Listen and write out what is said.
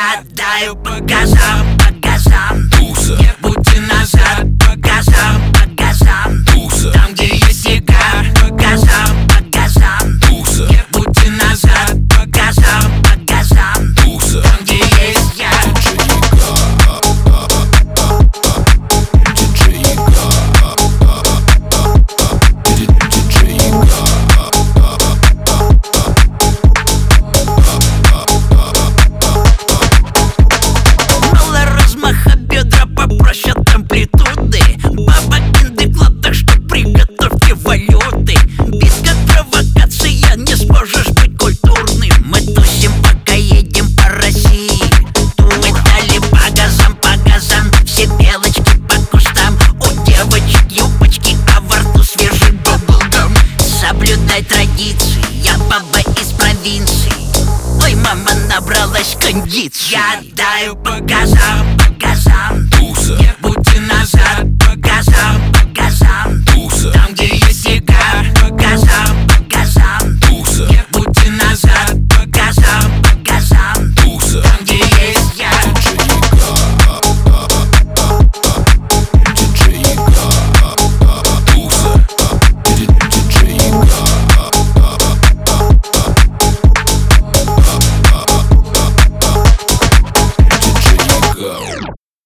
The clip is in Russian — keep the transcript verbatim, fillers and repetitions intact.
Я даю по газам, по газам. Туса. Нет пути назад, по газам, по газам. Туса. Там, где есть снега, по газам, по газам. Туса. Нет пути назад, по газам, по газам. Туса. Там, где есть я. Мало размаха бедра, попроще от амплитуды. Баба киндыклад, так что приготовьте валюты. Без как провокация не сможешь быть культурным. Мы тусим, пока едем по России. Мы дали по газам, по газам. Все белочки по кустам. У девочек юбочки, а во рту свежий баблгам. Соблюдай традиции, я баба из провинции. Ой, мама набралась кондиции. Я даю по газам, по газам. Туса. Нет пути назад, по газам, по газам.